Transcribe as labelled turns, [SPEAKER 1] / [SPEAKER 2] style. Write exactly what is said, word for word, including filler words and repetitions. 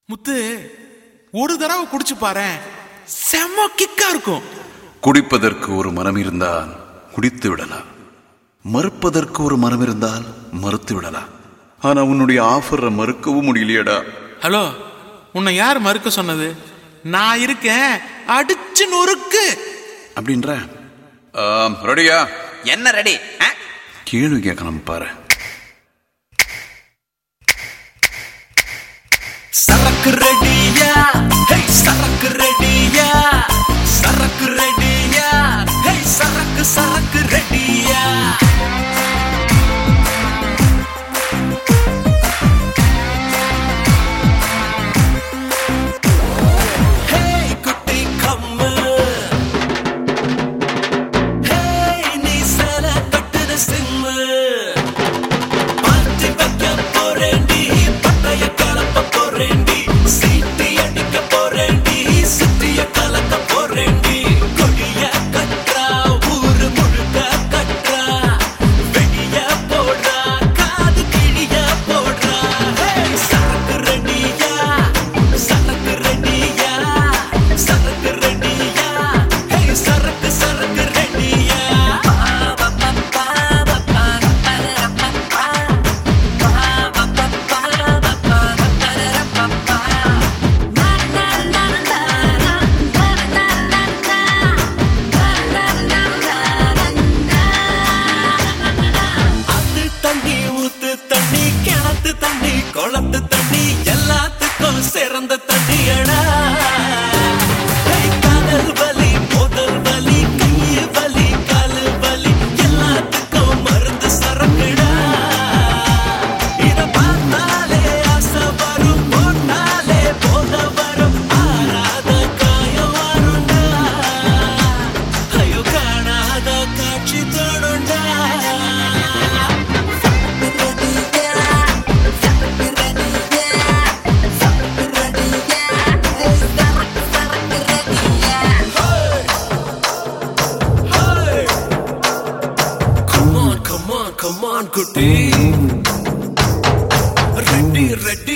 [SPEAKER 1] முத்து ஒரு தடவை குடிச்சு பாரு, செம்ம கிக்கா இருக்கும்.
[SPEAKER 2] குடிப்பதற்கு ஒரு மனம் இருந்தால் குடித்து விடலாம், மறுப்பதற்கு ஒரு மனம் இருந்தால் மறுத்து விடலாம். ஆனா உன்னுடைய ஆஃபரை மறுக்கவும் முடியலையடா.
[SPEAKER 1] ஹலோ, உன்னை யார் மறுக்க சொன்னது? நான் இருக்கேன், அடிச்சு நொறுக்கு
[SPEAKER 2] அப்படின்ற. ரெடியா?
[SPEAKER 3] என்ன ரெடி?
[SPEAKER 2] கேள்வி கேட்கணும் பாரு.
[SPEAKER 4] சரக்கு ரெடியா? ஹே சரக்கு ரெடியா? சரக்கு ரெடியா? ஹே சரக்கு சரக்கு ரெடியா? ஹே குட்டி கம்மு, ஹே நீ சல கட்டுன சிம்மு, பார்த்து வைக்க போறேண்டி, பட்டைய கலப்ப போறேண்டி, சீட்டி அடிக்க போறேண்டி, சிட்டிய கலக்க போறேண்டி, கொடிய கற்றா ஊரு முழுக்க கற்றா, வெடிய போடுறா காது கிழிய போடுறா. ஹே சரக்கு ரெடியா? சரக்கு ரெடியா? சரக்கு ரெடியா? ஹே சரக்கு சரக்கு ரெடியா? அது தண்ணி ஊத்து தண்ணி, கிணத்து தண்ணி, குளத்து தண்ணி, எல்லாத்துக்கும் சிறந்த தண்ணியடா. காதல் வலி, முதல் வலி, கையு வலி, காலு வலி, எல்லாத்துக்கும் மருந்து சரக்குடா. இத பார்த்தாலே ஆசை வரும், போட்டாலே போத வரும், ஆறாத காயம் வரும்டா, ஐயோ காணாத காட்சி தோணுண்டா. Come on, come on, come on, குட்டி. Ready ready